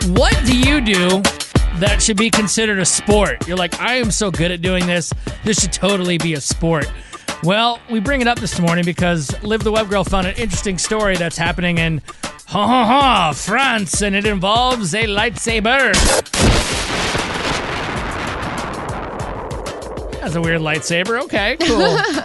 What do you do that should be considered a sport? You're like, I am so good at doing this. This should totally be a sport. Well, we bring it up this morning because Liv the Web Girl found an interesting story that's happening in France, and it involves a lightsaber. That's a weird lightsaber. Okay, cool.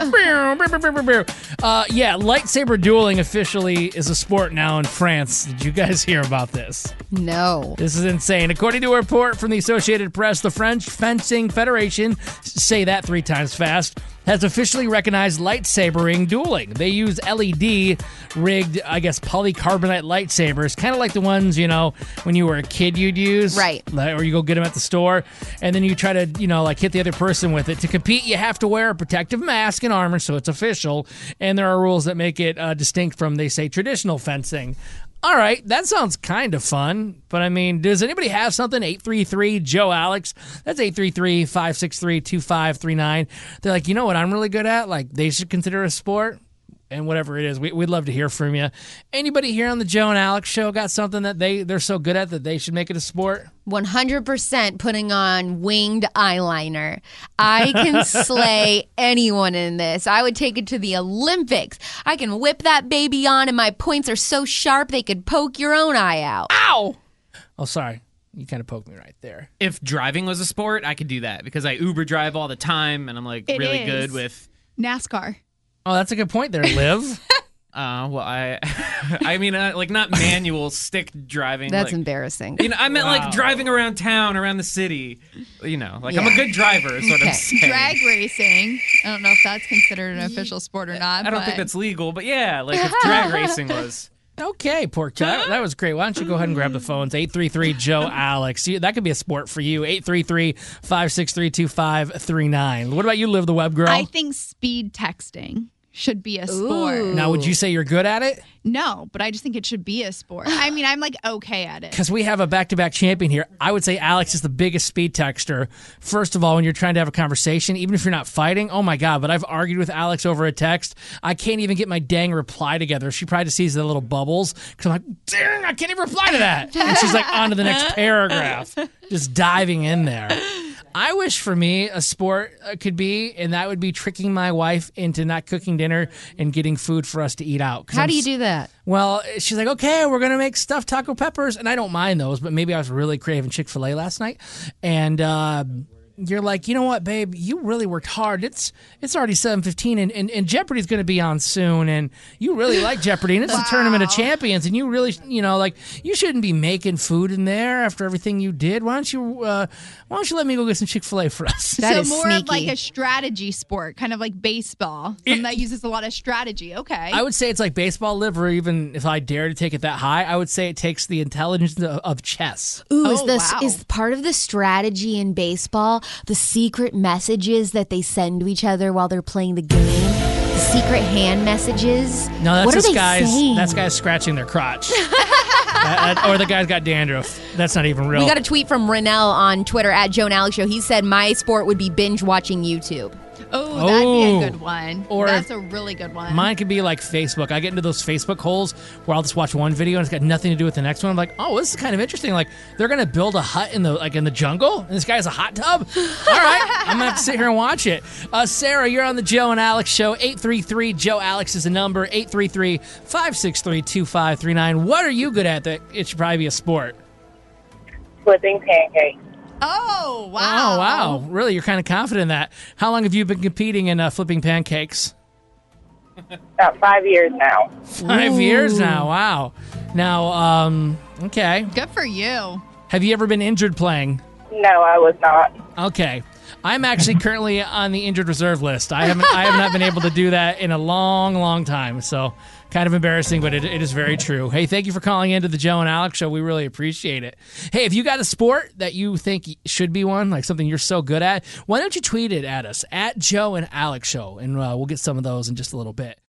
Yeah, lightsaber dueling officially is a sport now in France. Did you guys hear about this? No. This is insane. According to a report from the Associated Press, the French Fencing Federation, say that 3 times fast, has officially recognized lightsabering dueling. They use LED-rigged, I guess, polycarbonate lightsabers, kind of like the ones, you know, when you were a kid you'd use. Right. Or you go get them at the store, and then you try to, you know, like hit the other person with it. To compete, you have to wear a protective mask and armor, so it's official, and there are rules that make it distinct from, they say, traditional fencing. All right, that sounds kind of fun, but I mean, does anybody have something? 833-JOE-ALEX. That's 833-563-2539. They're like, you know what I'm really good at? Like, they should consider a sport, and whatever it is, we'd love to hear from you. Anybody here on the Joe and Alex show got something that they're so good at that they should make it a sport? 100% putting on winged eyeliner. I can slay anyone in this. I would take it to the Olympics. I can whip that baby on, and my points are so sharp they could poke your own eye out. Ow! Oh, sorry. You kind of poked me right there. If driving was a sport, I could do that because I Uber drive all the time, and I'm like really good with NASCAR. Oh, that's a good point there, Liv. Well, I mean, like not manual stick driving. That's like, embarrassing. You know, I meant like driving around town, around the city. You know, like I'm a good driver is what I'm saying. Drag racing. I don't know if that's considered an official sport or not. I don't think that's legal, but yeah, like if drag racing was. Okay, Pork Chop. That was great. Why don't you go ahead and grab the phones? 833-JOE-ALEX. That could be a sport for you. 833-563-2539. What about you, Liv the Web Girl? I think speed texting should be a sport. Now, would you say you're good at it? No, but I just think it should be a sport. I mean, I'm like okay at it. Because we have a back-to-back champion here. I would say Alex is the biggest speed texter. First of all, when you're trying to have a conversation, even if you're not fighting, oh my God, but I've argued with Alex over a text. I can't even get my dang reply together. She probably just sees the little bubbles. Because I'm like, dang, I can't even reply to that. And she's like, on to the next paragraph. Just diving in there. I wish for me a sport could be, and that would be tricking my wife into not cooking dinner and getting food for us to eat out. How do you do that? Well, she's like, okay, we're going to make stuffed taco peppers. And I don't mind those, but maybe I was really craving Chick-fil-A last night. And you're like, you know what, babe, you really worked hard. It's already 7:15, and Jeopardy's going to be on soon. And you really like Jeopardy, and it's a tournament of champions. And you really, you know, like, you shouldn't be making food in there after everything you did. Why don't you let me go get some Chick-fil-A for us? That so is more sneaky. of like a strategy sport, kind of like baseball. Something that uses a lot of strategy. Okay. I would say it's like baseball, Liv, or even if I dare to take it that high, I would say it takes the intelligence of chess. Ooh, wow. is part of the strategy in baseball the secret messages that they send to each other while they're playing the game? The secret hand messages? No, that's what just are they guys. saying? That's guys scratching their crotch, or the guy's got dandruff. That's not even real. We got a tweet from Rennell on Twitter at Joe and Alex Show. He said, my sport would be binge watching YouTube. Oh, that'd be a good one. Or that's a really good one. Mine could be like Facebook. I get into those Facebook holes where I'll just watch one video and it's got nothing to do with the next one. I'm like, oh, this is kind of interesting. Like, they're gonna build a hut in the jungle, and this guy has a hot tub. All right, I'm gonna have to sit here and watch it. Sarah, you're on the Joe and Alex Show. 833-JOE-ALEX is the number. 833-563-2539. What are you good at that it should probably be a sport? Flipping pancakes. Oh, wow. Oh, wow. Really? You're kind of confident in that. How long have you been competing in flipping pancakes? About 5 years now. 5 years now. Wow. Now, okay. Good for you. Have you ever been injured playing? No, I was not. Okay. I'm actually currently on the injured reserve list. I have not been able to do that in a long, long time. So kind of embarrassing, but it is very true. Hey, thank you for calling into the Joe and Alex Show. We really appreciate it. Hey, if you got a sport that you think should be one, like something you're so good at, why don't you tweet it at us, at Joe and Alex Show, and we'll get some of those in just a little bit.